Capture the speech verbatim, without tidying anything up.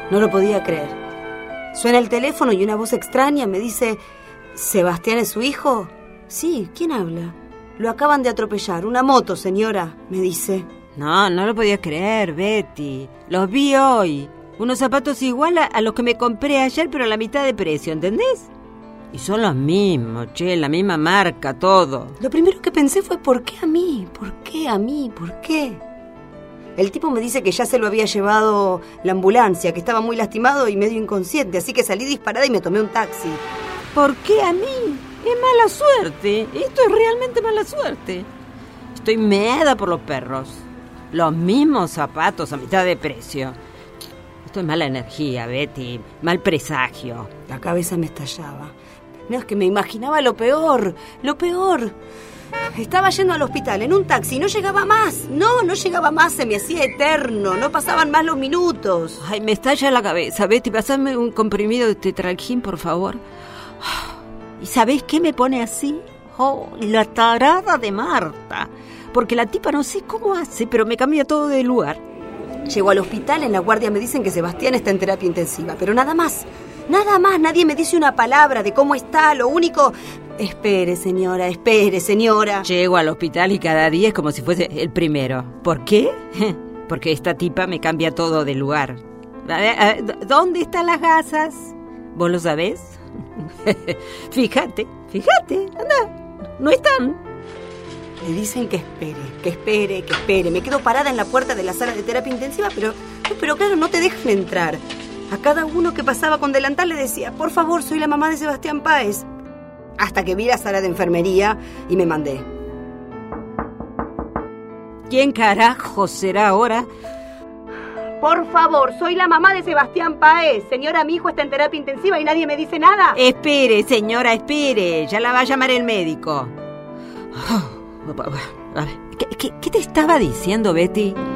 No lo podía creer. Suena el teléfono y una voz extraña me dice: ¿Sebastián es su hijo? Sí, ¿quién habla? Lo acaban de atropellar, una moto, señora, me dice. No, no lo podía creer, Betty. Los vi hoy. Unos zapatos igual a, a los que me compré ayer, pero a la mitad de precio, ¿entendés? Y son los mismos, che, la misma marca, todo. Lo primero que pensé fue: ¿por qué a mí? ¿Por qué a mí? ¿Por qué? El tipo me dice que ya se lo había llevado la ambulancia, que estaba muy lastimado y medio inconsciente, así que salí disparada y me tomé un taxi. ¿Por qué a mí? Es mala suerte. Esto es realmente mala suerte. Estoy meada por los perros. Los mismos zapatos a mitad de precio. Esto es mala energía, Betty. Mal presagio. La cabeza me estallaba. No, es que me imaginaba lo peor, lo peor. Estaba yendo al hospital en un taxi, no llegaba más. No, no llegaba más, se me hacía eterno. No pasaban más los minutos. Ay, me estalla la cabeza, Betty. Pasame un comprimido de tetralgin, por favor. ¿Y sabés qué me pone así? Oh, la tarada de Marta. Porque la tipa no sé cómo hace, pero me cambia todo de lugar. Llego al hospital, en la guardia me dicen que Sebastián está en terapia intensiva, pero nada más. Nada más, nadie me dice una palabra de cómo está, lo único... Espere, señora, espere, señora. Llego al hospital y cada día es como si fuese el primero. ¿Por qué? Porque esta tipa me cambia todo de lugar. A ver, a ver, ¿dónde están las gasas? ¿Vos lo sabés? Fíjate, fíjate, anda, no están. Me dicen que espere, que espere, que espere. Me quedo parada en la puerta de la sala de terapia intensiva, pero, pero claro, no te dejan entrar. A cada uno que pasaba con delantal le decía: por favor, soy la mamá de Sebastián Páez. Hasta que vi la sala de enfermería y me mandé. ¿Quién carajo será ahora? Por favor, soy la mamá de Sebastián Páez. Señora, mi hijo está en terapia intensiva y nadie me dice nada. Espere, señora, espere. Ya la va a llamar el médico. Oh, a ver, ¿qué, qué, ¿Qué te estaba diciendo, Betty?